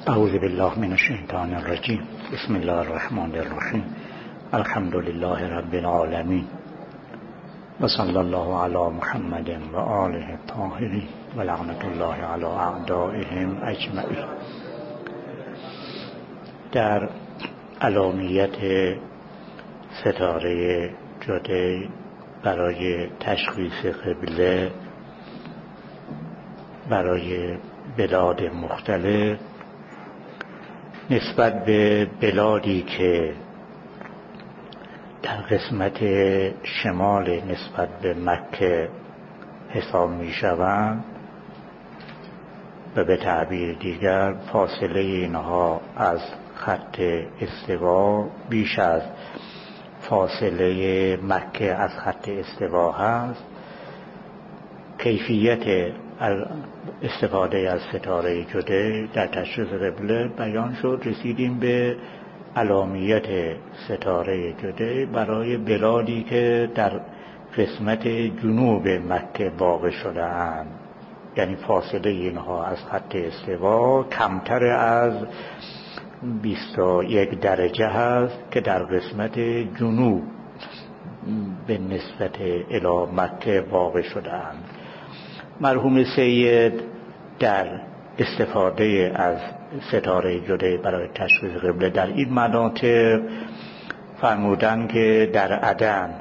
اعوذ بالله من الشیطان الرجیم. بسم الله الرحمن الرحیم. الحمد لله رب العالمین و صلی الله علی محمد و آله الطاهرین و لعنت الله علی اعدائهم اجمعین. در علامیت ستاره جدی برای تشخیص قبله برای بلاد مختلف نسبت به بلادی که در قسمت شمال نسبت به مکه حساب می شوند و به تعبیر دیگر فاصله اینها از خط استوا بیش از فاصله مکه از خط استوا هست، کیفیت استفاده از ستاره جدی در تشخیص قبله بیان شد. رسیدیم به علامیت ستاره جدی برای بلادی که در قسمت جنوب مکه واقع شده اند، یعنی فاصله اینها از خط استوا کمتر از 21 درجه هست که در قسمت جنوب به نسبت الی مکه واقع شده اند. مرحوم سید در استفاده از ستاره جدی برای تشخیص قبله در این مناطق فرمودن که در عدن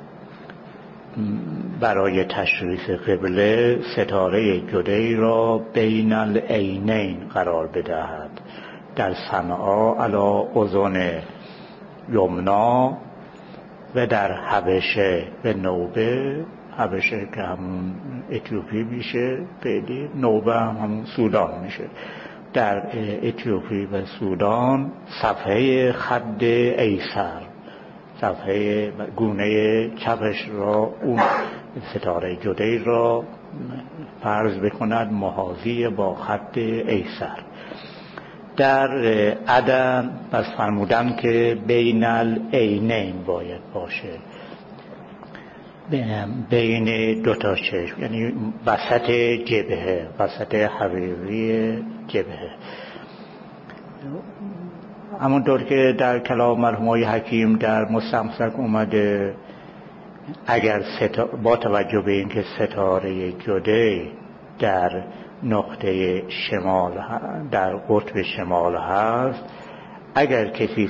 برای تشخیص قبله ستاره جدی را بین العینین قرار بدهد، در صنعا علی اذن یمنا و در حبشه و نوبه، حبشه که همون اتیوپی میشه فعلی، نوبه همون سودان میشه، در اتیوپی و سودان صفحه خد ایسر، صفحه گونه چپش را اون ستاره جدی را فرض بکند محاذی با خط ایسر. در عدن بس فرمودن که بین العینین باید باشه، بین دو تا چشم، یعنی وسط جبهه، وسط حقیقی جبهه. همونطور که در کلام مرحوم حکیم در مستمسک اومده، اگر با توجه به اینکه ستاره جدی در نقطه شمال در قطب شمال هست، اگر کسی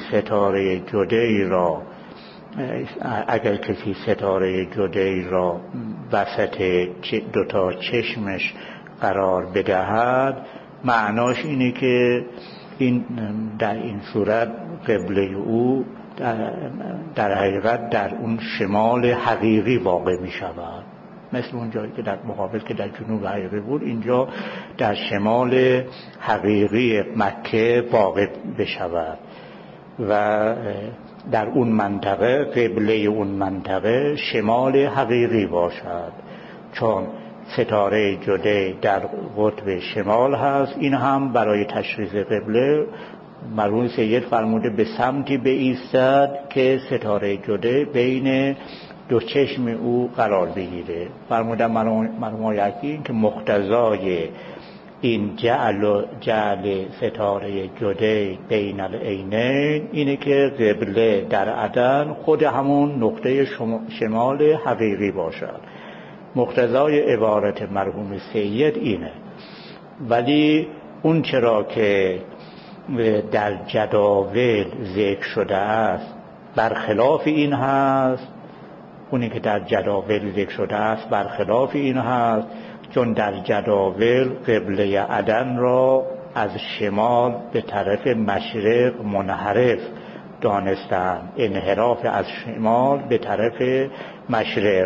ستاره جدی را وسط دوتا چشمش قرار بدهد، معناش اینه که در این صورت قبله او در حقیقت در اون شمال حقیقی واقع می شود، مثل اون جایی که در مقابل که در جنوب حقیقی بود، اینجا در شمال حقیقی مکه واقع بشود و در اون منطقه قبله اون منطقه شمال حقیقی باشد، چون ستاره جدی در قطب شمال هست. این هم برای تشخیص قبله مرحوم سید فرموده به سمتی بایستد که ستاره جدی بین دو چشم او قرار بگیره. فرموده مرحوم حکیم که مقتضای این جعل ستاره جدی بین العینین اینه که قبله در عدن خود همون نقطه شمال حقیقی باشد. مقتضای عبارت مرحوم سید اینه، ولی اون چرا که در جداول ذکر شده است برخلاف این هست، اونی که در جداول ذکر شده است برخلاف این هست، چون در جداول قبله عدن را از شمال به طرف مشرق منحرف دانستند، انحراف از شمال به طرف مشرق،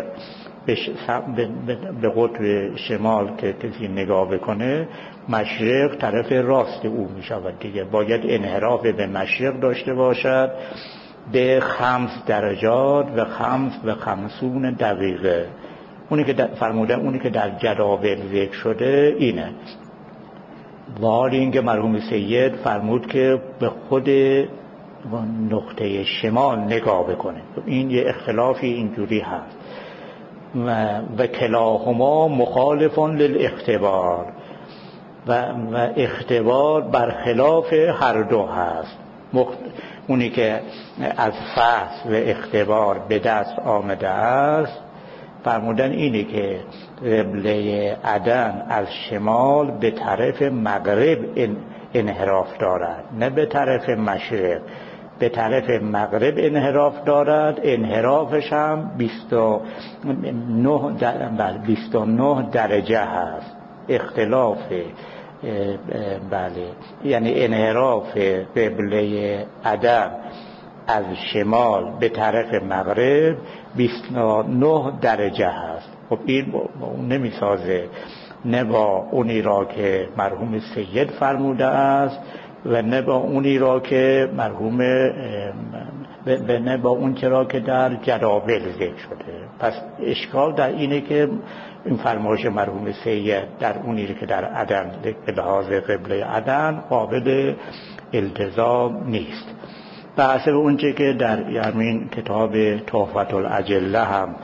به قطب شمال که کسی نگاه بکنه مشرق طرف راست او می شود دیگه، باید انحراف به مشرق داشته باشد به 5 درجات و 55 دقیقه. اونی که فرموده اونی که در جداول ذکر شده اینه. ولی اینکه مرحوم سید فرمود که به خود نقطه شمال نگاه بکنه، این یه اختلافی اینجوری هست. و کلاهما مخالفان للاختبار، و اختبار برخلاف هر دو هست. اونی که از فحص و اختبار به دست آمده است فرمودن اینه که قبله عدن از شمال به طرف مغرب انحراف دارد، نه به طرف مشرق. به طرف مغرب انحراف دارد، انحرافش هم 29 درجه هست. اختلاف بله، یعنی انحراف قبله عدن از شمال به طرف مغرب 29 درجه هست. خب این با اون نمیسازه، نه با اونی را که مرحوم سید فرموده است و نه با اونی را که مرحوم و نه با اون چرا که در جداول ذکر شده. پس اشکال در اینه که این فرمایش مرحوم سید در اونی که در عدن به لحاظ قبله عدن قابل التزام نیست. به حسب اونچه که در همین کتاب تحفة الاجله هم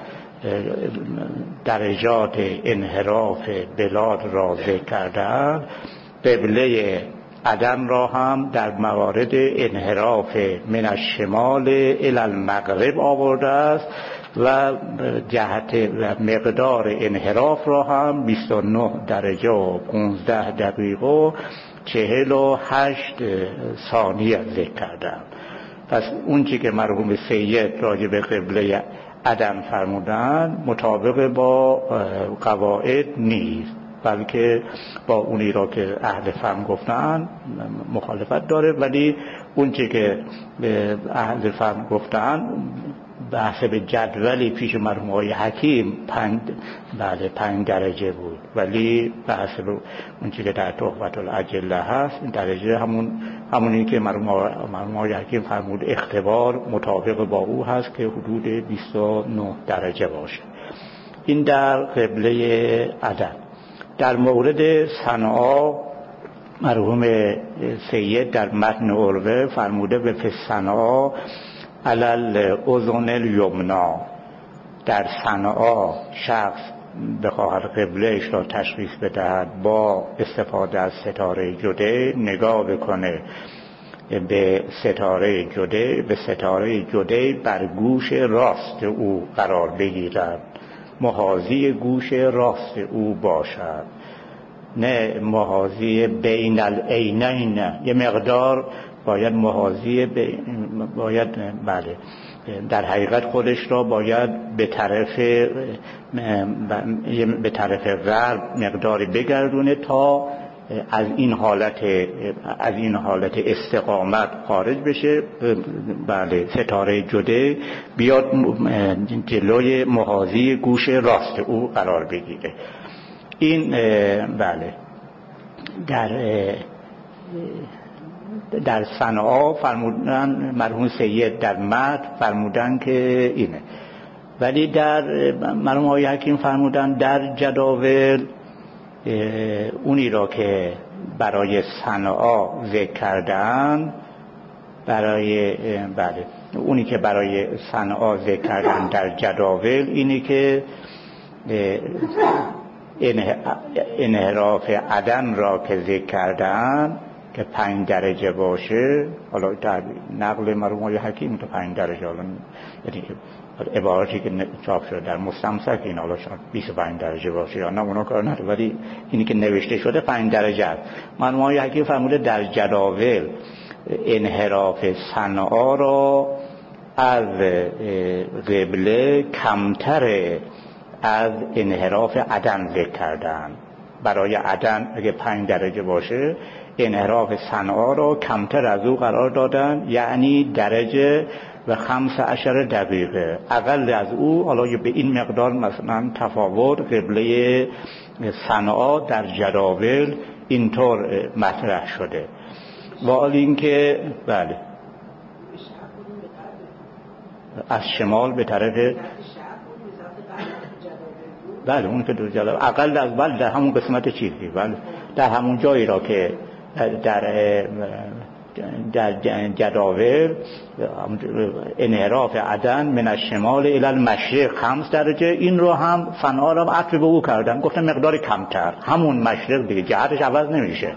درجات انحراف بلاد را ذکر کردند، قبله عدن را هم در موارد انحراف من الشمال الی المغرب آورده است و جهت و مقدار انحراف را هم 29 درجه و 15 دقیقه و 48 ثانیه ذکر کردند. پس اون چی که مرحوم سید راجع به قبله عدن فرمودن مطابق با قواعد نیست، بلکه با اونی را که اهل فهم گفتن مخالفت داره. ولی اون چی که اهل فهم گفتن به حسب جدولی پیش مرحوم آقای حکیم 5 درجه بود، ولی به حسب اون چی که در تحفة الاجله هست این درجه همونی که مرحوم آقای حکیم فرمود اختبار مطابق با او هست که حدود 29 درجه باشه. این در قبله عدن. در مورد صنعا مرحوم سید در متن عروه فرموده به صنعا علل اذن الیمنا، در صنعا شخص بخواهد قبلهش را تشخیص بدهد با استفاده از ستاره جده نگاه بکنه به ستاره جده بر گوش راست او قرار بگیرد، محاذی گوش راست او باشد، نه محاذی بین العینین. یه مقدار باید محاذی بله در حقیقت خودش را باید به طرف غرب مقداری بگردونه تا از این حالت استقامت خارج بشه. بله ستاره جده بیاد جلوی محاذی گوش راست او قرار بگیره. این بله در صنعا فرمودن مرحوم سید در متن فرمودن که اینه، ولی در مرحوم آقای حکیم فرمودن در جداول اونی را که برای صنعا ذکر کردن اونی که برای صنعا ذکر کردن در جداول اینی که انحراف عدن را که ذکر کردن که 5 درجه باشه، حالا در نقل مرحوم آقای حکیم تا 5 درجه، حالا یعنی عبارتی که چاپ شده در مستمسک این حالا 25 درجه باشه یا نه اونا کار نداره، ولی اینی که نوشته شده 5 درجه است. مرحوم آقای حکیم فرموده در جداول انحراف صنعا را از قبله کمتر از انحراف عدن ذکر کردن. برای عدن اگه 5 درجه باشه انحراف صنعا را کمتر از او قرار دادن، یعنی درجه و 15 دقیقه اقل از او. حالا به این مقدار مثلا تفاوت قبله صنعا در جداول اینطور مطرح شده. ولی اینکه بله از شمال به طرف بله اون که در جداول اقل از در همون قسمت چیزی، بله در همون جایی را که در در جداول انحراف عدن من الشمال الی المشرق 5 درجه، این رو هم فنها رو عطف به او کردن، گفتن مقدار کمتر، همون مشرق دیگه، جهتش عوض نمیشه،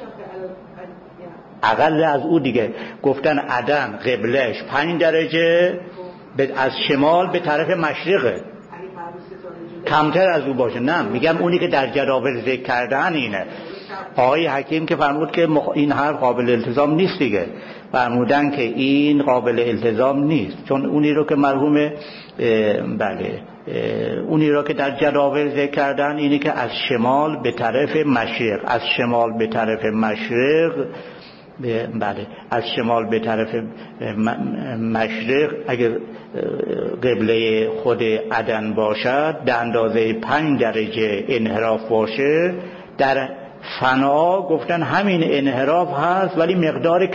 اقل از او دیگه. گفتن عدن قبلش 5 درجه از شمال به طرف مشرقه، کمتر از او باشه. نه میگم اونی که در جداول ذکر کردن اینه. آقای حکیم که فرمود که این حرف قابل التزام نیست دیگه، فرمودن که این قابل التزام نیست، چون اونی رو که مرحوم اونی رو که در جداول ذکر کردن اینی که از شمال به طرف مشرق، از شمال به طرف مشرق، از شمال به طرف مشرق اگر قبله خود عدن باشد به اندازه 5 درجه انحراف باشه، در فنا گفتن همین انحراف هست ولی مقدار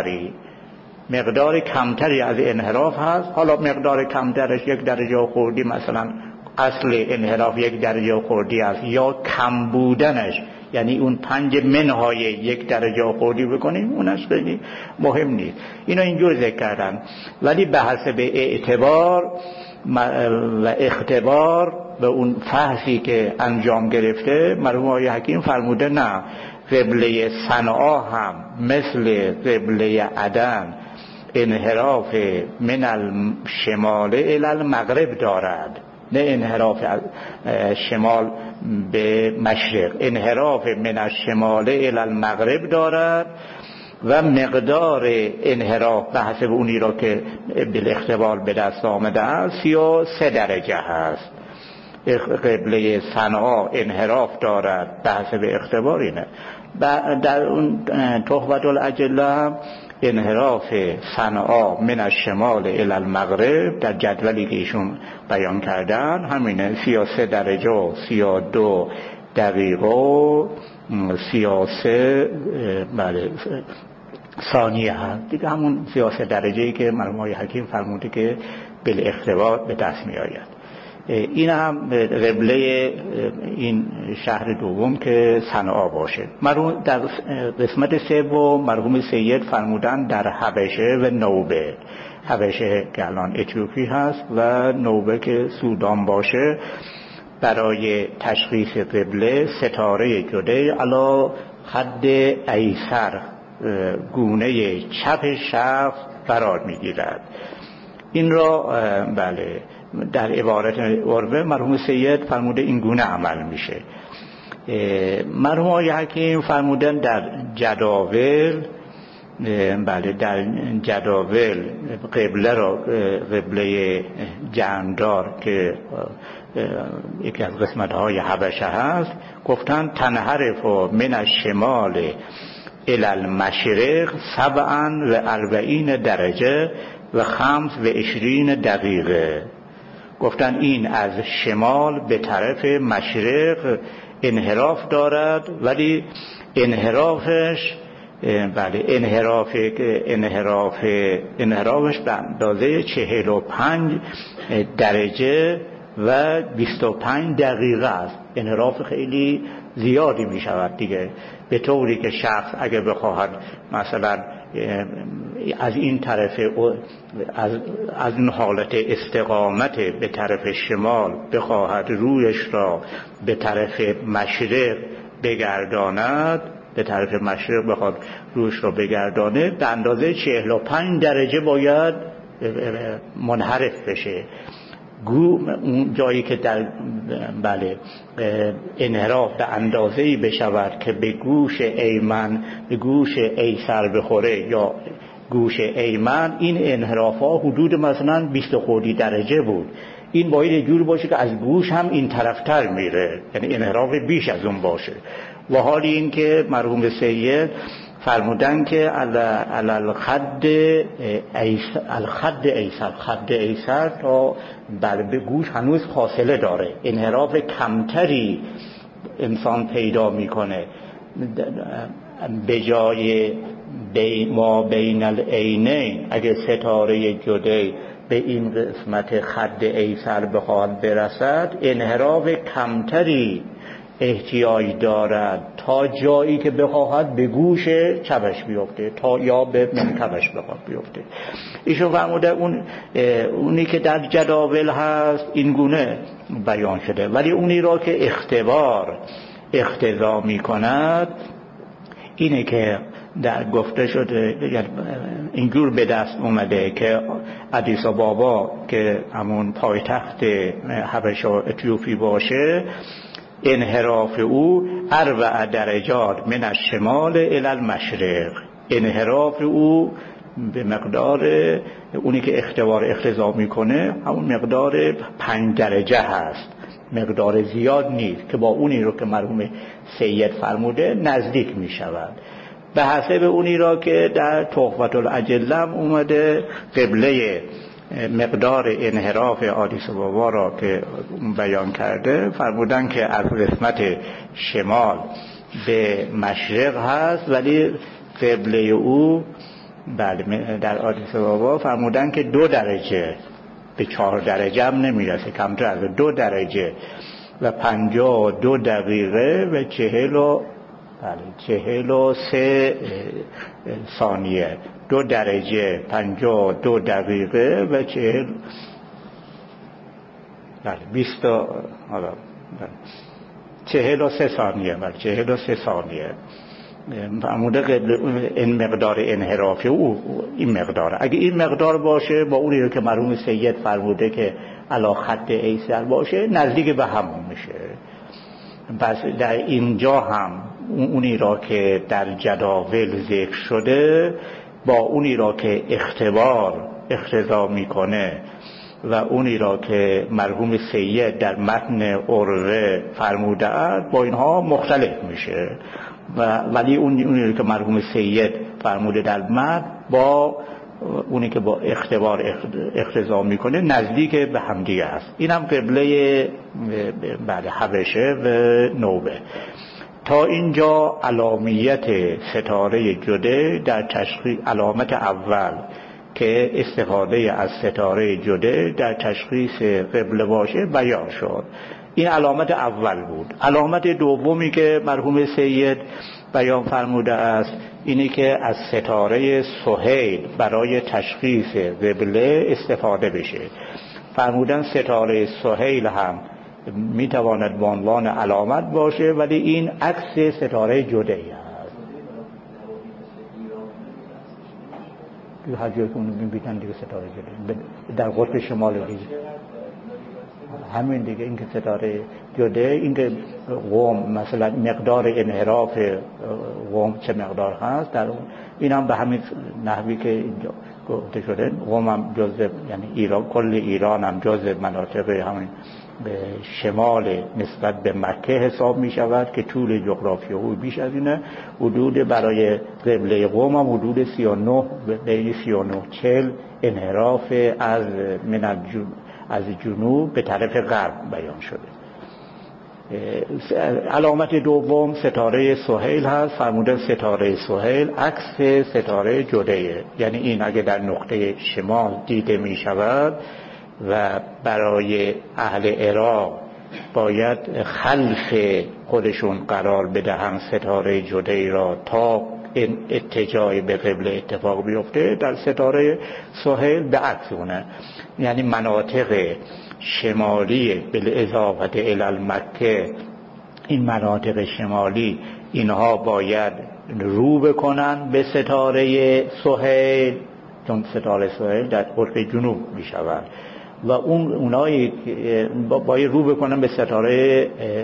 کمتری از انحراف هست. حالا مقدار کمترش 1 درجه خوردی، مثلا اصل انحراف 1 درجه خوردی است، یا کم بودنش یعنی اون 5 منهای 1 درجه خوردی بکنیم، اونش خیلی مهم نیست. اینا اینجور ذکر کردن، ولی به حسب اعتبار و اختبار به اون فحصی که انجام گرفته مرحوم آقای حکیم فرموده نه، قبله صنعا هم مثل قبله عدن انحراف من الشمال الی المغرب دارد، نه انحراف از شمال به مشرق، انحراف من الشمال الی المغرب دارد و مقدار انحراف به حسب اونی را که بالاختبار به دست آمده است 33 درجه هست. قبله صنعا انحراف دارد به حسب اختبار اینه. در اون تحفة الاجله انحراف صنعا من الشمال الی المغرب در جدولی که ایشون بیان کردن همینه، 33 درجه و 32 دقیقه و 33 ثانیه هست دیگه، همون 33 درجه‌ای که مرحوم آقای حکیم فرموده که بالاختبار به دست می آید. این هم قبله این شهر دوم که صنعا باشه. مرحوم در قسمت سوم مرحوم سید فرمودن در حبشه و نوبه، حبشه که الان اتیوپی هست و نوبه که سودان باشه، برای تشخیص قبله ستاره جده علا خد ایسر گونه چپ شخص قرار میگیرد. این را در عبارت عربه مرحوم سید فرموده این گونه عمل میشه. مرحوم آقای حکیم فرمودن در جداول در جداول قبله را، قبله جمدار که یکی از قسمت‌های حبشه هست، گفتن تنحرف من الشمال الی المشرق 47 درجه و 25 دقیقه. گفتن این از شمال به طرف مشرق انحراف دارد، ولی انحرافش انحرافش به اندازه 45 درجه و 25 دقیقه است. انحراف خیلی زیادی می شود دیگه، به طوری که شخص اگر بخواهد مثلا از این طرف از این حالت استقامت به طرف شمال بخواهد رویش را به طرف مشرق بگرداند، به طرف مشرق بخواد رویش را بگردانه، به اندازه 45 درجه باید منحرف بشه. اون جایی که در انحراف به اندازه‌ای بشود که به گوش ایمن، به گوش ایسر بخوره یا گوش ایمن، این انحراف ها حدود مثلا 20 خردی درجه بود. این باید یه جور باشه که از گوش هم این طرفتر میره، یعنی انحراف بیش از اون باشه. و حالی این که مرحوم سید فرمودن که علی خد ایسر تا به گوش هنوز فاصله داره، انحراف کمتری انسان پیدا میکنه. به جای ما بین العینین، اگه ستاره جده به این قسمت خد ایسر بخواد برسد، انحراف کمتری احتیاج دارد تا جایی که بخواهد به گوش چپش بیفته، تا یا به منکبش بخواد بیفته. ایشون فرموده اونی که در جداول هست این گونه بیان شده، ولی اونی را که اختبار اقتضا می کند اینه که در گفته شده، اینجور به دست اومده که ادیس بابا که همون پایتخت حبشه و اتیوپی باشه، انحراف او 4 درجات من الشمال الی المشرق، انحراف او به مقدار اونی که اختبار اقتضا میکنه همون مقدار 5 درجه هست، مقدار زیاد نیست که با اونی رو که مرحوم سید فرموده نزدیک میشود. به حسب اونی را که در تحفة الاجله اومده قبله مقدار انحراف ادیس بابا را که بیان کرده، فرمودن که از قسمت شمال به مشرق هست، ولی قبله او بله در ادیس بابا فرمودن که 2 درجه، به 4 درجه هم نمیرسه، کمتر از 2 درجه و 52 دقیقه و 43 ثانیه، 2 درجه 52 دقیقه و 43 ثانیه، 43 ثانیه. فرموده این مقدار انحراف او این مقدار، اگه این مقدار باشه با اونی رو که مرحوم سید فرموده که علا خط ایسر باشه نزدیک به همون میشه. پس در اینجا هم اونی را که در جداول ذکر شده با اونی را که اختبار اقتضا میکنه و اونی را که مرحوم سید در متن عروه فرموده است با اینها مختلف میشه، ولی اونی را که مرحوم سید فرموده در متن با اونی که با اختبار اقتضا میکنه نزدیک به همدیگه است. این هم قبله بعد حبشه و نوبه. تا اینجا علامیت ستاره جده در تشخیص، علامت اول که استفاده از ستاره جده در تشخیص قبله باشه بیان شد. این علامت اول بود. علامت دومی که مرحوم سید بیان فرموده است اینی که از ستاره سهیل برای تشخیص قبله استفاده بشه. فرمودن ستاره سهیل هم میتواند به عنوان علامت باشه، ولی این عکس ستاره جده ای هست. هر جایی که اونو میبینن دیگه ستاره جده در قطب شمال دیگه همین دیگه. این که ستاره جده، این که قم مثلا مقدار انحراف قم چه مقدار هست، در این هم به همین نحوی که اینجا گفته شده. قم هم جزء، یعنی ایران، کل ایران هم جزء مناطق همین به شمال نسبت به مکه حساب می شود که طول جغرافی او بیش از اینه. حدود برای قبله قم هم حدود 39 بین 39-40 انحراف از جنوب به طرف غرب بیان شده. علامت دوم ستاره سهیل هست. فرمودن ستاره سهیل عکس ستاره جده، یعنی این اگه در نقطه شمال دیده می شود و برای اهل عراق باید خلف خودشون قرار بدهن ستاره جده را تا این اتجاه به قبله اتفاق بیفته، در ستاره سهیل به عکس اونه، یعنی مناطق شمالی بالاضافه الی المکه، این مناطق شمالی اینها باید رو بکنن به ستاره سهیل، چون ستاره سهیل در قطب جنوب می شود و اونایی باید رو بکنن به ستاره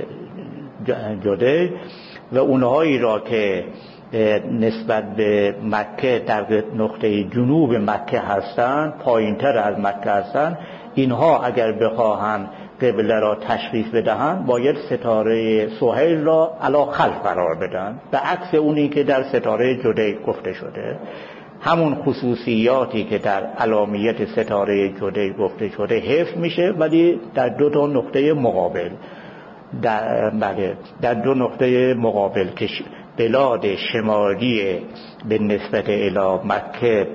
جده و اونهایی را که نسبت به مکه در نقطه جنوب مکه هستند، پایین تر از مکه هستند، اینها اگر بخواهند قبله را تشخیص بدهند باید ستاره سهیل را علی خلف قرار بدن، به عکس اونی که در ستاره جده گفته شده. همون خصوصیاتی که در علامیت ستاره جده گفته شده حفظ میشه، ولی در 2 نقطه مقابل، در 2 نقطه مقابل که بلاد شمالی به نسبت الی مکه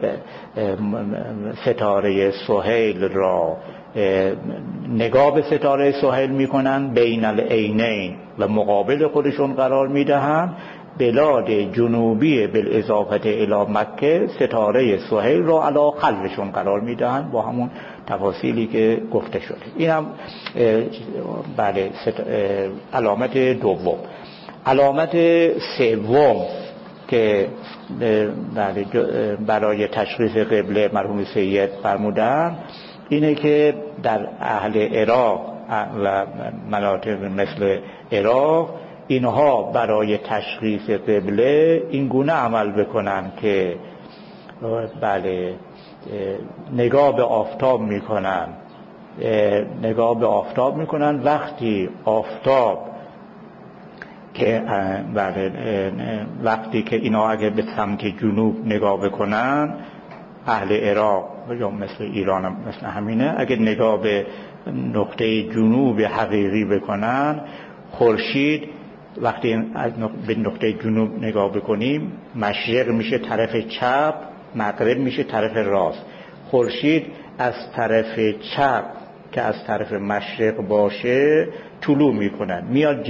ستاره سهیل را نگاه به ستاره سهیل میکنن، بین العینین و مقابل خودشون قرار میدهن. بلاد جنوبی بالاضافه الی مکه ستاره سهیل را علی خلفشون قرار میدهن با همون تفاصیلی که گفته شده. این هم بله علامت دوم. علامت سوم که برای تشخیص قبله مرحوم سید فرمودن اینه که در اهل عراق و مناطق مثل عراق اینها برای تشخیص قبله این گونه عمل بکنن که بله نگاه به آفتاب میکنن وقتی آفتاب که وقتی که اینا اگه به سمت جنوب نگاه بکنن، اهل عراق یا مثل ایران هم مثل همینه، اگه نگاه به نقطه جنوب حقیقی بکنن، خورشید وقتی به نقطه جنوب نگاه بکنیم مشرق میشه طرف چپ، مغرب میشه طرف راست. خورشید از طرف چپ که از طرف مشرق باشه طلوع میکنن، میاد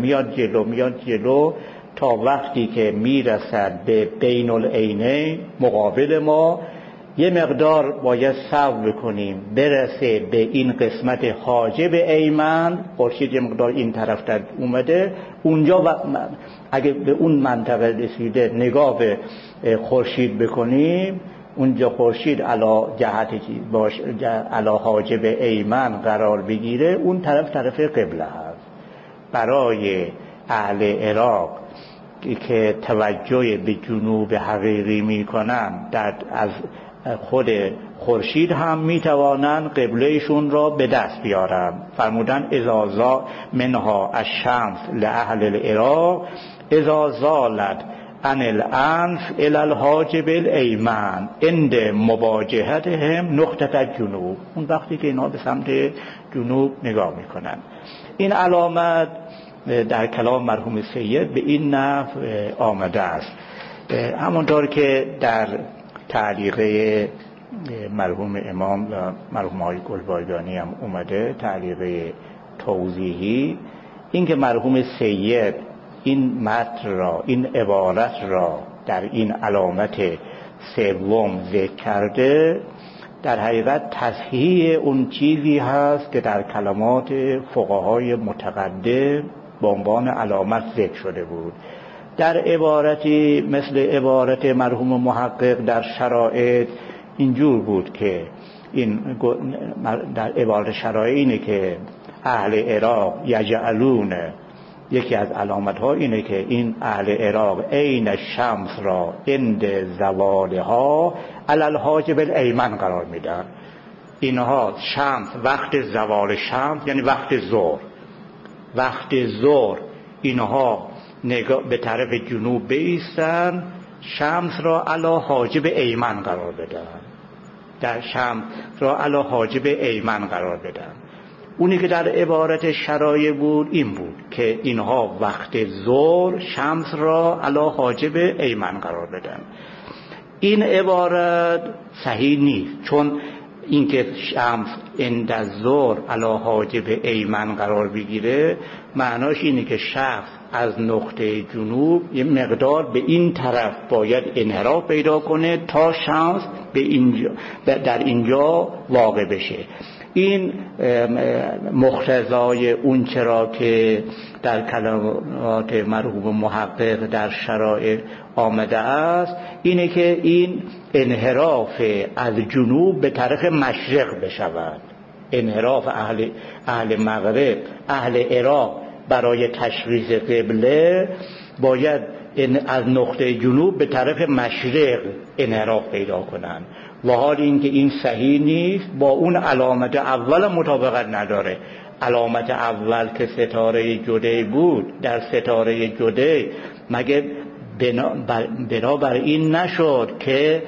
جلو تا وقتی که میرسد به بین العینین مقابل ما. یه مقدار باید صبر بکنیم برسه به این قسمت حاجب ایمن. خورشید یه مقدار این طرف در اومده، اونجا اگه به اون منطقه رسیده نگاه به خورشید بکنیم، اونجا خورشید علا جهت علا حاجب ایمن قرار بگیره، اون طرف قبله هست. برای اهل عراق که توجه به جنوب حقیقی میکنن، از خود خورشید هم میتوانن قبلهشون را به دست بیارن. فرمودن اذا منها الشمس لاهل العراق اذا زالت عن الانف الى الحاجب الایمن عند مواجهتهم نقطه الجنوب. اون وقتی که اینا به سمت جنوب نگاه میکنن. این علامت در کلام مرحوم سید به این نحو آمده است. همونطور که در تعلیقه مرحوم امام و مرحوم های گلبایگانی هم اومده، تعلیقه توضیحی، این که مرحوم سید این متن را، این عبارت را در این علامت سوم ذکر کرده، در حقیقت تصحیح اون چیزی هست که در کلمات فقهای متقدم به عنوان علامت ذکر شده بود. در عبارتی مثل عبارت مرحوم محقق در شرائط اینجور بود که این در عبارت شرائط اینه که اهل عراق یجعلون، یکی از علامت ها اینه که این اهل عراق عین الشمس را عند زوالها علی الحاجب الایمن قرار میدن. اینها شمس وقت زوال شمس یعنی وقت ظهر اینها نگاه به طرف جنوب بایستن، شمس را علی حاجب ایمن قرار بدن. اونی که در عبارت شرایع بود این بود که اینها وقت ظهر شمس را علی حاجب ایمن قرار بدن. این عبارت صحیح نیست، چون اینکه شمس عند الظهر علی حاجب ایمن قرار بگیره معناش اینه که شخص از نقطه جنوب یه مقدار به این طرف باید انحراف پیدا کنه تا شمس در اینجا واقع بشه. این مقتضای اون چرا که در کلمات مرحوم محقق در شرائع آمده است اینه که این انحراف از جنوب به طرف مشرق بشود. انحراف اهل مغرب، اهل عراق برای تشخیص قبله باید از نقطه جنوب به طرف مشرق انحراف پیدا کنند. و حال اینکه این صحیح نیست، با اون علامت اول مطابقت نداره. علامت اول که ستاره جدی بود، در ستاره جدی مگه بنابر این نشد که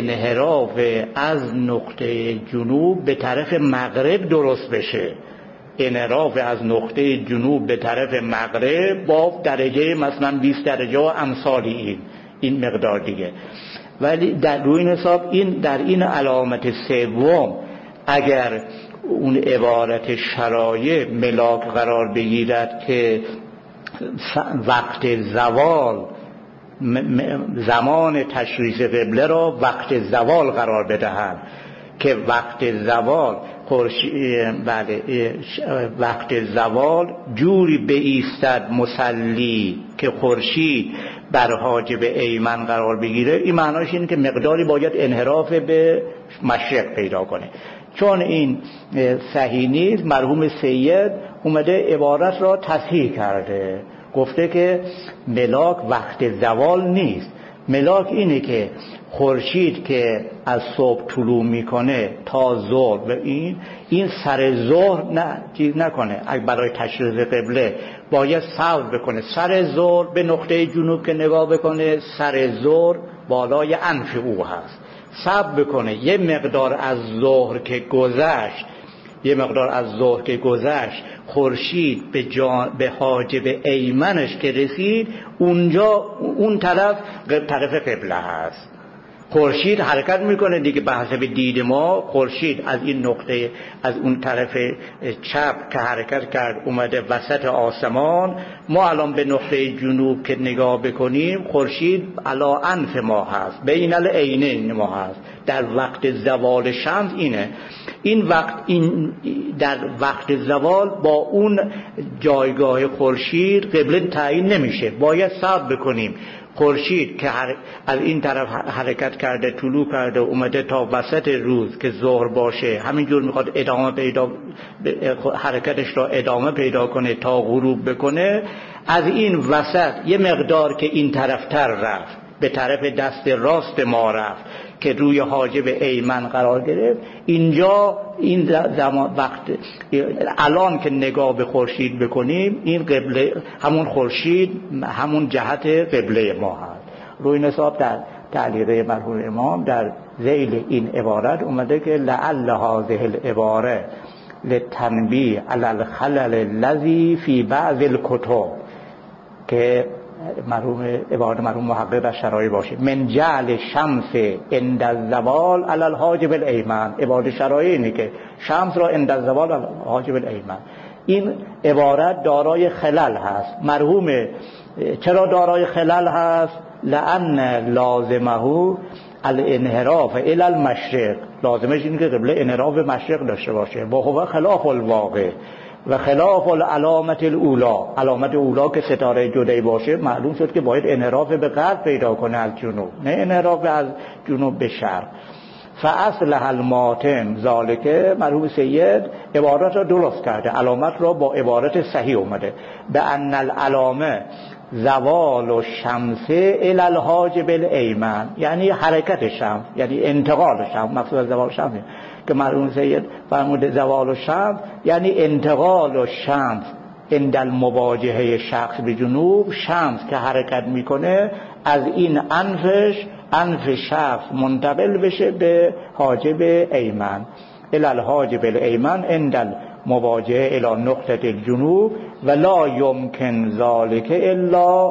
انحراف از نقطه جنوب به طرف مغرب درست بشه؟ انحراف از نقطه جنوب به طرف مغرب با درجه مثلا 20 درجه و امثال این مقدار دیگه. ولی در روی این حساب در این علامت سوم اگر اون عبارت شرایع ملاک قرار بگیرد که وقت زوال زمان تشریف قبله را وقت زوال قرار بدهند که وقت زوال وقت زوال جوری بایستد مصلی که خورشید بر حاجب ایمن قرار بگیره، این معناش اینه که مقداری باید انحراف به مشرق پیدا کنه. چون این صحیح نیست، مرحوم سید اومده عبارت را تصحیح کرده، گفته که ملاک وقت زوال نیست، ملاک اینه که خورشید که از صبح طلوع میکنه تا ظهر و این سر ظهر نه چیز نکنه، اگه برای تشریف قبله باید صبر بکنه، سر ظهر به نقطه جنوب که نگاه بکنه سر ظهر بالای انف او هست، صبر بکنه یه مقدار از ظهر که گذشت خورشید به حاجب ایمنش که رسید، اونجا اون طرف قبله هست. خورشید حرکت میکنه دیگه به حسب دید ما، خورشید از این نقطه از اون طرف چپ که حرکت کرد اومده وسط آسمان، ما الان به نقطه جنوب که نگاه بکنیم خورشید علا انف ما هست، بین العینین ما هست. در وقت زوال شمس این در وقت زوال با اون جایگاه خورشید قبله تعیین نمیشه، باید صبر بکنیم. خورشید که از این طرف حرکت کرده طلوع کرده اومده تا وسط روز که ظهر باشه، همینجور میخواد حرکتش را ادامه پیدا کنه تا غروب بکنه، از این وسط یه مقدار که این طرفتر رفت به طرف دست راست ما رفت که روی حاجب ایمن قرار گرفت، اینجا این وقت الان که نگاه به خورشید بکنیم این قبله همون خورشید همون جهت قبله ما هست. روی این حساب در تعلیق مرحوم امام در ذیل این عبارت اومده که لعل هذه العباره للتنبیه علی الخلل الذی فی بعض الکتب، که عبارت مرحوم محقق از شرایع باشه، من جعل شمس عند الزوال علی الحاجب الایمن. عبارت شرایع اینه که شمس را عند الزوال علی الحاجب الایمن. این عبارت دارای خلل هست. مرحوم چرا دارای خلل هست؟ لأن لازمه الانحراف الی المشرق، لازمش اینه که قبله انحراف به مشرق داشته باشه، با هو خلاف الواقع و خلاف العلامت الاولا. علامت اولا که ستاره جدی باشه معلوم شد که باید انحراف به غرب پیدا کنه از جنوب، نه انحراف از جنوب به شرق. فاصلح الماتن ذالکه، مرحوم سید عبارت را درست کرده، علامت را با عبارت صحیح اومده، به ان العلامه زوال و شمس الی الحاجب الایمن، یعنی حرکت شمس، یعنی انتقال شمس. مقصود از زوال شمس که مرحوم سید فرموده زوال و شمس یعنی انتقال و شمس عند المواجهه شخص به جنوب، شمس که حرکت میکنه از این انف شخص منتقل بشه به حاجب ایمن، الی الحاجب الایمن عند المواجهه الی نقطه الجنوب و لا یمکن ذلك الا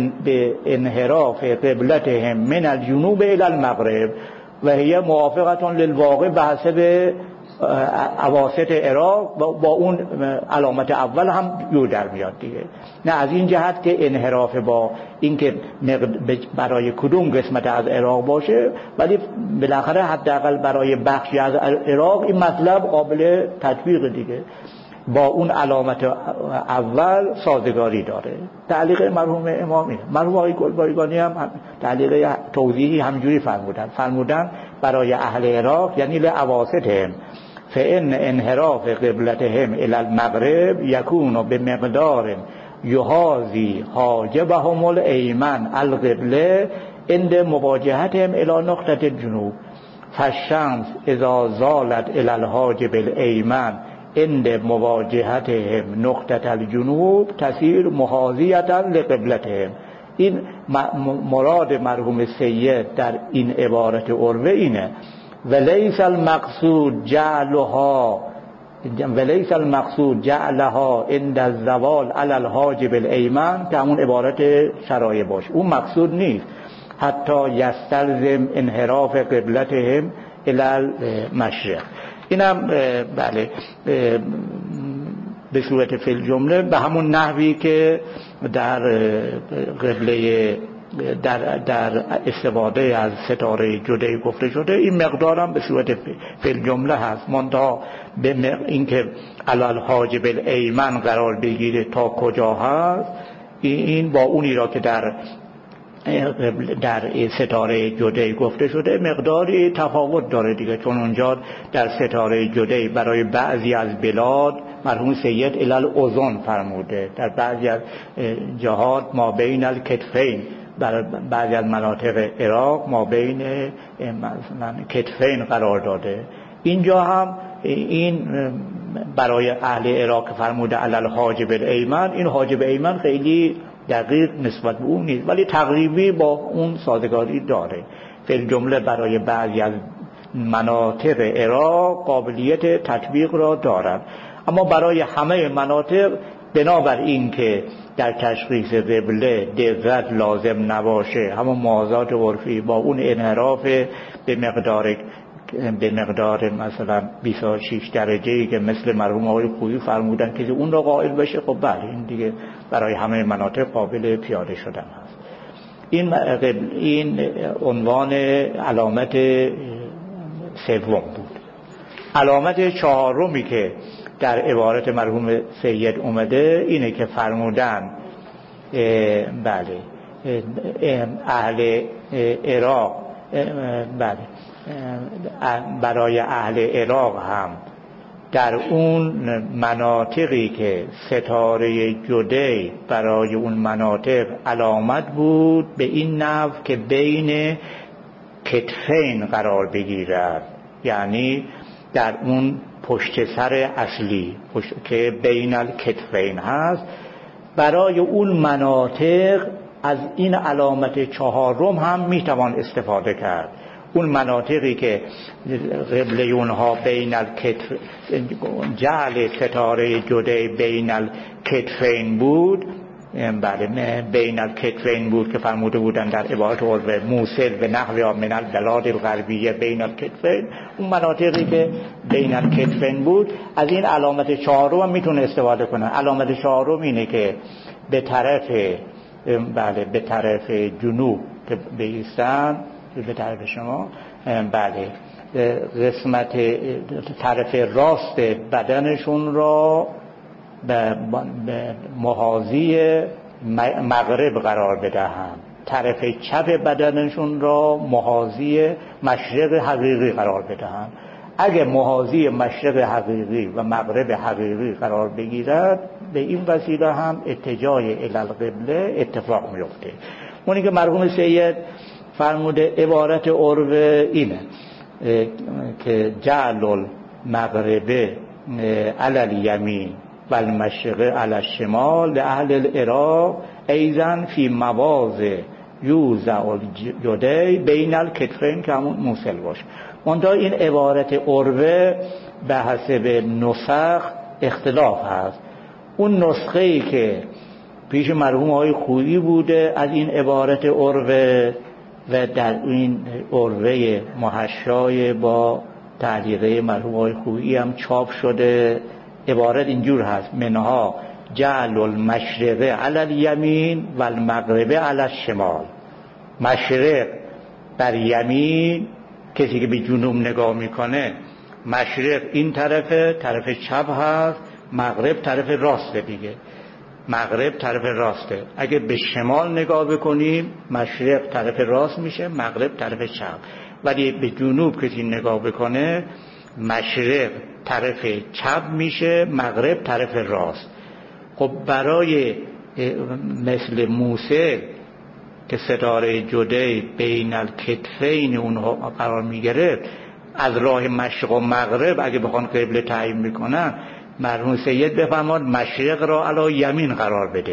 بانحراف قبلتهم من الجنوب الی المغرب و هي موافقه للواقع به حسب اواسط عراق. با اون علامت اول هم جور در میاد دیگه. نه از این جهت که انحراف با اینکه برای کدوم قسمت از عراق باشه، ولی بالاخره حداقل برای بخشی از عراق این مطلب قابل تطبیق دیگه، با اون علامت اول سازگاری داره. تعلیق مرحوم امام اینه. مرحوم آقای گلبایگانی هم تعلیق توضیحی همجوری فرمودن برای اهل عراق یعنی لأواسطهم فإن انحراف قبلتهم الی المغرب یکون بمقدار یحاذی حاجبهم الایمن القبله عند مواجهتهم الی نقطه الجنوب، فالشمس اذا زالت الی الحاجب الایمن عند مواجهتهم نقطه الجنوب تسیر محاذیتا لقبلتهم. این مراد مرحوم سید در این عبارت عروه اینه، و لیس المقصود جعلها ولیس المقصود جعلها عند الزوال علی الحاجب الایمن، که همون عبارت شرایع باشه، اون مقصود نیست. حتی یستلزم انحراف قبلتهم الی المشرق. اینم بله به صورت فی الجمله به همون نحوی که در قبله در استفاده از ستاره جدی گفته شده، این مقدارم به صورت فی الجمله هست. منتها به اینکه علی الحاجب الایمن قرار بگیره تا کجا هست، این با اونی را که در ستاره جدی گفته شده مقداری تفاوت داره دیگه، چون اونجا در ستاره جدی برای بعضی از بلاد مرحوم سید الی الاذن فرموده، در بعضی از جهات ما بین الکتفین، برای بعضی از مناطق عراق ما بین مثلا کتفین قرار داده. اینجا هم این برای اهل عراق فرموده علی الحاجب الایمن، این حاجب ایمن خیلی دقیق نسبت به اون نیست، ولی تقریبی با اون سازگاری داره. فی الجمله برای بعضی از مناطق عراق قابلیت تطبیق را دارد، اما برای همه مناطق بنابر این که در تشخیص قبله دقت لازم نباشه، همون موازات عرفی با اون انحراف به مقدار مثلا 26 درجه‌ای که مثل مرحوم آقای خویی فرمودن که اون را قائل بشه، خب بله این دیگه برای همه مناطق قابل پیاده شدن هست. این عنوان علامت سوم بود. علامت چهارمی که در عبارت مرحوم سید اومده اینه که فرمودن بله اهل عراق، بله برای اهل عراق هم در اون مناطقی که ستاره جدی برای اون مناطق علامت بود، به این نحو که بین کتفین قرار بگیرد، یعنی در اون پشت سر اصلی که بین الکتفین هست، برای اون مناطق از این علامت چهارم هم میتوان استفاده کرد. اون مناطقی که قبله اونها بین الکتف، جعل ستاره جدی بین الکتفین بود، بله بین الکتفین بود که فرموده بودن در عبارت عرف موصل به نحو من البلاد الغربیه بین الکتفین، اون مناطقی که بین الکتفین بود از این علامت چهارم هم میتونه استفاده کنه. علامت چهارم اینه که به طرف بله به طرف جنوب که بایستن، به طرف شما بله قسمت طرف راست بدنشون را به محاذی مغرب قرار بدهند، طرف چپ بدنشون را محاذی مشرق حقیقی قرار بدهند. اگه محاذی مشرق حقیقی و مغرب حقیقی قرار بگیرد، به این وسیله هم اتجاه الی القبله اتفاق میفته. اونی که مرحوم سید فرموده عبارت عرف اینه که جعل المغرب علی الیمین و المشرق علی الشمال لأهل العراق ایضا فی مواضع یوزع الجدی بین الکتفین که همون موصل باشه. منتها این عبارت عرف به حسب نسخ اختلاف هست. اون نسخه‌ای که پیش مرحوم آقای خویی بوده از این عبارت عرف و در این عرفه محشای با تعلیقه مرحوم آقای خویی هم چاپ شده، عبارت اینجور هست: منها جعل المشرق علی الیمین و المغرب علی الشمال. مشرق بر یمین، کسی که به جنوب نگاه میکنه مشرق این طرف چپ هست، مغرب طرف راسته دیگه، مغرب طرف راسته. اگه به شمال نگاه بکنیم مشرق طرف راست میشه، مغرب طرف چپ. ولی به جنوب کسی نگاه بکنه مشرق طرف چپ میشه، مغرب طرف راست. خب برای مثل موسی که ستاره جدی بین الکتفین اونها قرار میگرفت، از راه مشرق و مغرب اگه بخوان قبله تعیین میکنن، مرحوم سید بفرماد مشرق را علی یمین قرار بده،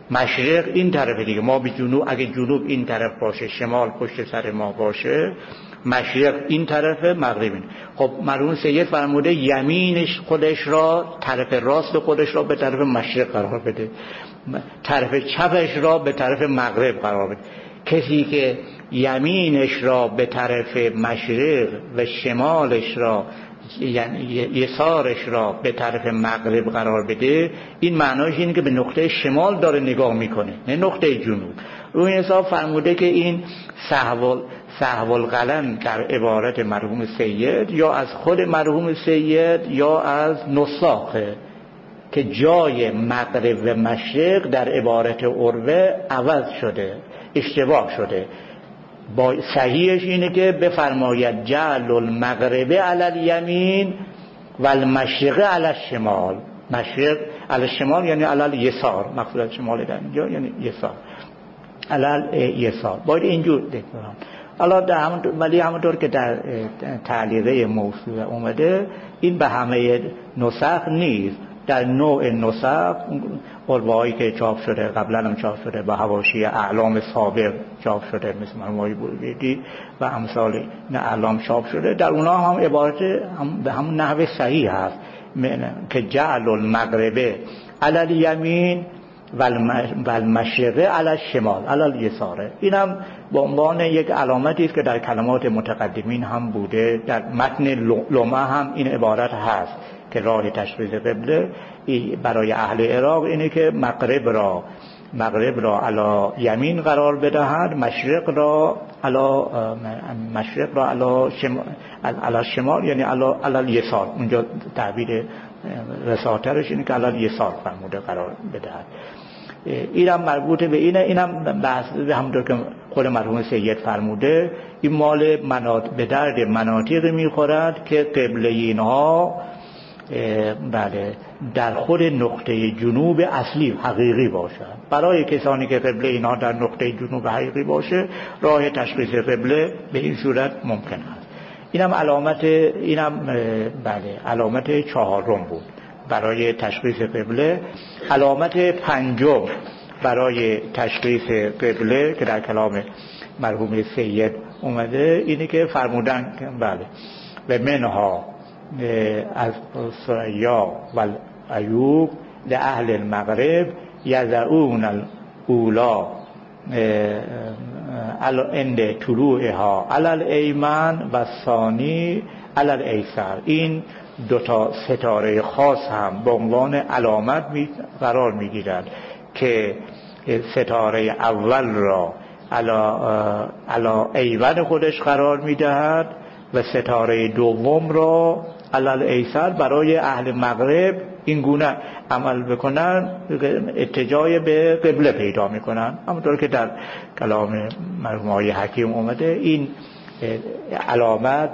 مشرق این طرف دیگه، ما به جنوب، اگه جنوب این طرف باشه، شمال پشت سر ما باشه، مشرق این طرف، مغرب این. خب مرحوم سید فرموده یمینش خودش را، طرف راست خودش را به طرف مشرق قرار بده، طرف چپش را به طرف مغرب قرار بده. کسی که یمینش را به طرف مشرق و شمالش را، یعنی یسارش را به طرف مغرب قرار بده، این معناش اینه که به نقطه شمال داره نگاه میکنه، نه نقطه جنوب. روی حساب فرموده که این سهو القلم در عبارت مرحوم سید یا از خود مرحوم سید یا از نساخه که جای مغرب و مشرق در عبارت عروه عوض شده، اشتباه شده. با صحیحش اینه که بفرماید جعل المغرب علی الیمین و المشرق علی الشمال. مشرق علی الشمال یعنی علی الیسار، مقصود از شمال در اینجا یعنی یسار، علی الیسار. باید اینجور بکنم. ولی همونطور که در تعلیقه موسوعه اومده، این به همه نسخ نیست. در نوع نسخ قربایی که چاپ شده قبلا هم چاپ شده با حواشی اعلام سابق چاپ شده، مثل مرمومی بولیدی و امثال اعلام چاپ شده، در اونا هم عبارت به همون نحو صحیح هست که جعل المغرب علی الیمین و المشرق علی الشمال علی الیسار. این هم به عنوان یک علامتی است که در کلمات متقدمین هم بوده. در متن لمعه هم این عبارت هست که راه تشخیص قبله برای اهل عراق اینه که مغرب را علی یمین قرار بدهد، مشرق را علی شمال یعنی علی الیسار. اونجا تعبیر رساترش اینه که علی الیسار فرموده قرار بدهد. اینم مربوط به اینه. اینم بحث همونطور که خود مرحوم سید فرموده، این مال به درد مناطق میخورد که قبله اینها بله در خود نقطه جنوب اصلی حقیقی باشد. برای کسانی که قبله اینها در نقطه جنوب حقیقی باشه، راه تشخیص قبله به این صورت ممکن است. اینم علامت چهارم بود برای تشخیص قبله. علامت پنجم برای تشخیص قبله که در کلام مرحوم سید اومده اینه که فرمودن بله و منها از ثریا و ایوب لأهل المغرب یضعون الاولا عند طلوعها علی الایمن و ثانی علی الایسر. این دوتا ستاره خاص هم به عنوان علامت قرار میگیرد که ستاره اول را علی ایمن خودش قرار میدهد و ستاره دوم را علی الایسر. برای اهل مغرب این گونه عمل بکنن اتجاه به قبله پیدا میکنن. همونطور که در کلام مرحوم آقای حکیم اومده، این علامت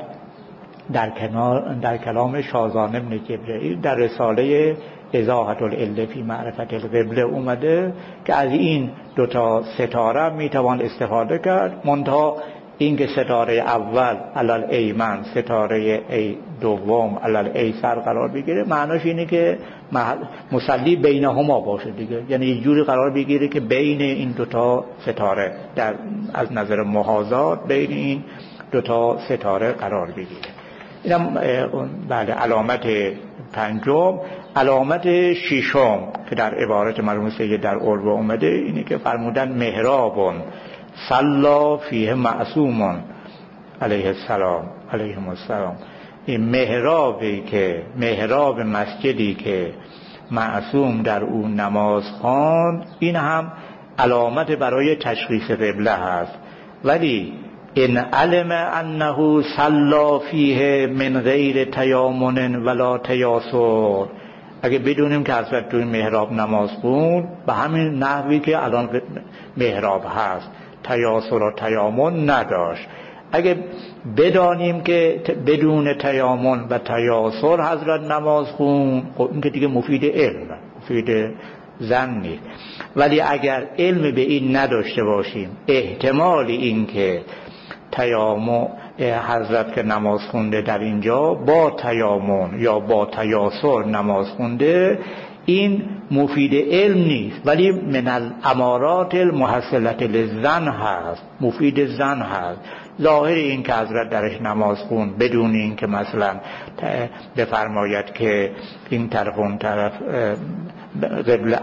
در کلام شازان ابن جبرئیل در رساله ایضاحة العله فی معرفة القبله اومده که از این دوتا ستاره میتوان استفاده کرد، منتها این که ستاره اول علی الایمن، ستاره دوم علی الایسر قرار بگیره، معناش اینه که مصلی بینهما باشه دیگه، یعنی یه جوری قرار بگیره که بین این دوتا ستاره از نظر محاذات بین این دوتا ستاره قرار بگیره. اینم بعد علامت پنجم. علامت ششم که در عبارت مرحوم سید در عروه اومده اینه که فرمودن محرابون صلا فیه معصومون علیه السلام علیهم السلام. این محراب مسجدی که معصوم در اون نماز خواند، این هم علامت برای تشخیص قبله هست. ولی ان علم انه صلا فیه من غیر تیامن ولا تیاسر، اگه بدونیم که حضرت توی محراب نماز خوند به همین نحوی که الان محراب هست، تیاسر و تیامن نداشت، اگه بدانیم که بدون تیامن و تیاسر حضرت نماز خوند، خب این که دیگه مفید علم، مفید ظن نیست. ولی اگر علم به این نداشته باشیم، احتمال این که تیامن حضرت که نماز خونده در اینجا با تیامن یا با تیاسر نماز خونده، این مفید علم نیست، ولی من الامارات المحصلة للظن هست، مفید ظن هست. ظاهر این که حضرت درش نماز خون بدون این که مثلا بفرماید که این طرف اون طرف قبله،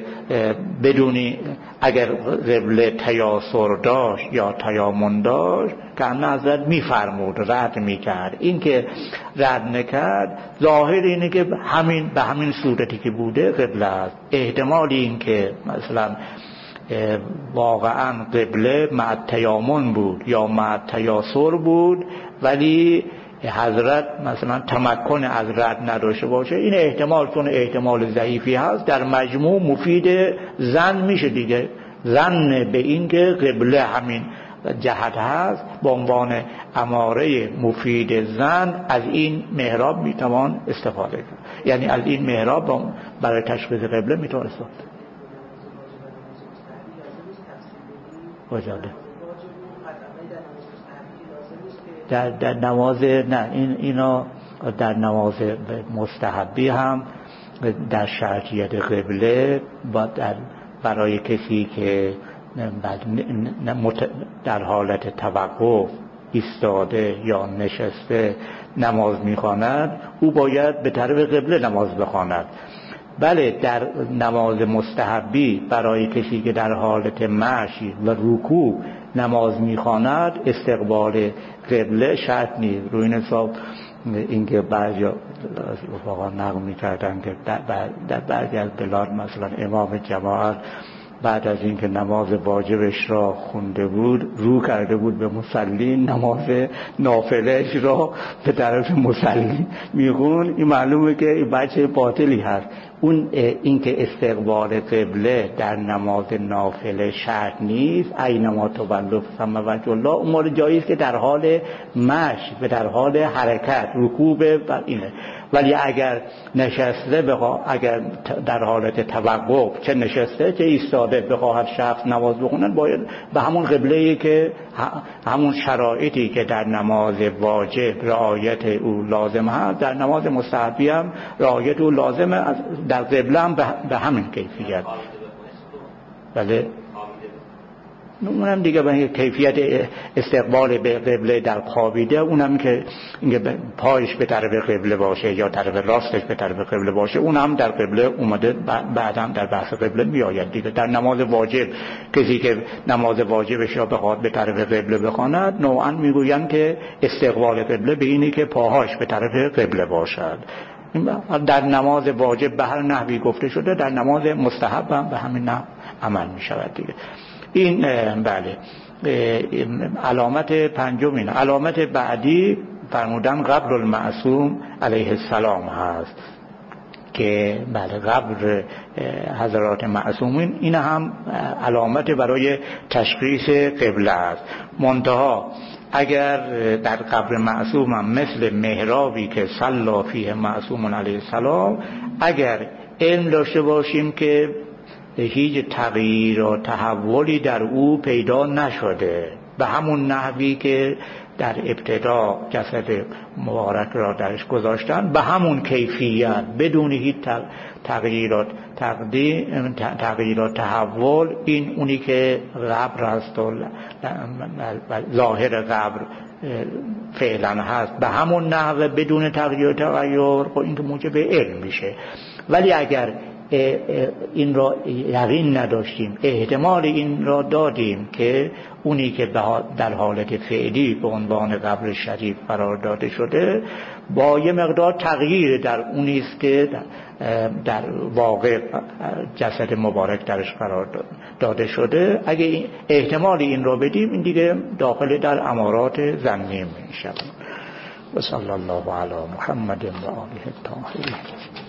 اگر قبله تیاسر داشت یا تیامن داشت که حضرت میفرمود رد میکرد. این که رد نکرد ظاهر اینه که به همین صورتی که بوده قبله است. احتمال این که مثلا واقعا قبله مع تیامن بود یا مع تیاسر بود ولی حضرت مثلا تمکن از رد نداشته باشه، این احتمال چون احتمال ضعیفی هست در مجموع مفید ظن میشه دیگه. ظن به این که قبله همین جهت هست به عنوان اماره مفید ظن از این محراب میتوان استفاده کرد، یعنی از این محراب برای تشخیص قبله میتوان استفاده وجاده. در نماز نه، اینا در نماز مستحبی هم در شرطیت قبله با برای کسی که در حالت توقف ایستاده یا نشسته نماز میخواند، او باید به طرف قبله نماز بخواند. بله در نماز مستحبی برای کسی که در حالت مشی و رکوع نماز میخواند استقبال قبله شرط نیست. روی این حساب اینکه بعضی واقعا نقل میکردن که در بعضی از بلاد مثلا امام جماعت بعد از اینکه نماز واجبش را خونده بود رو کرده بود به مصلی، نماز نافلهش را به طرف مصلی میخون. این معلومه که این بچه باطلی هست. اون اینکه استقبال قبله در نماز نافله شرط نیست. اینما تولوا ثم وجه الله، اون مورد جایی است که در حال مشی و در حال حرکت رکوع و اینه. ولی اگر نشسته اگر در حالت توقف چه نشسته چه ایستاده بخواهد شخص نماز بخونن، باید به همون قبله‌ای که همون شرایطی که در نماز واجب رعایت او لازم هست در نماز مستحبی هم رعایت او لازمه، در قبله هم به همین کیفیت. بله اونم دیگه به کیفیت استقبال به قبله در خوابیده، اونم که پایش به طرف قبله باشه یا طرف راستش به طرف قبله باشه، اونم در قبله اومده، بعدم در بحث قبله میآید دیگه. در نماز واجب کسی که نماز واجبش را بخواد به طرف قبله بخواند، نوعا میگویند که استقبال قبله به اینی که پاهاش به طرف قبله باشد. در نماز واجب به هر نحوی گفته شده، در نماز مستحب هم به همین نحو عمل می شود دیگه. این بله علامت پنجم. این علامت بعدی فرمودن قبر المعصوم علیه السلام هست که بله قبر حضرات معصومین این هم علامت برای تشخیص قبله است. منتها اگر در قبر معصوم هم مثل محرابی که صلی فیه معصوم علیه السلام، اگر علم داشته باشیم که هیچ تغییر و تحولی در او پیدا نشده، به همون نحوی که در ابتدا جسد مبارک را درش گذاشتن به همون کیفیت بدون هیچ تغییر و تحول، این اونی که قبر هست و ظاهر قبر فعلا هست به همون نحو بدون تغییر خب این که موجب علم میشه. ولی اگر این را یقین نداشتیم، احتمال این را دادیم که اونی که در حالت فعلی به عنوان قبر شریف قرار داده شده با یه مقدار تغییر در اونی است که در واقع جسد مبارک درش قرار داده شده، اگه احتمال این را بدیم این دیگه داخل در امارات ظنی میشه. و صلی الله علی محمد و آله الطاهرین.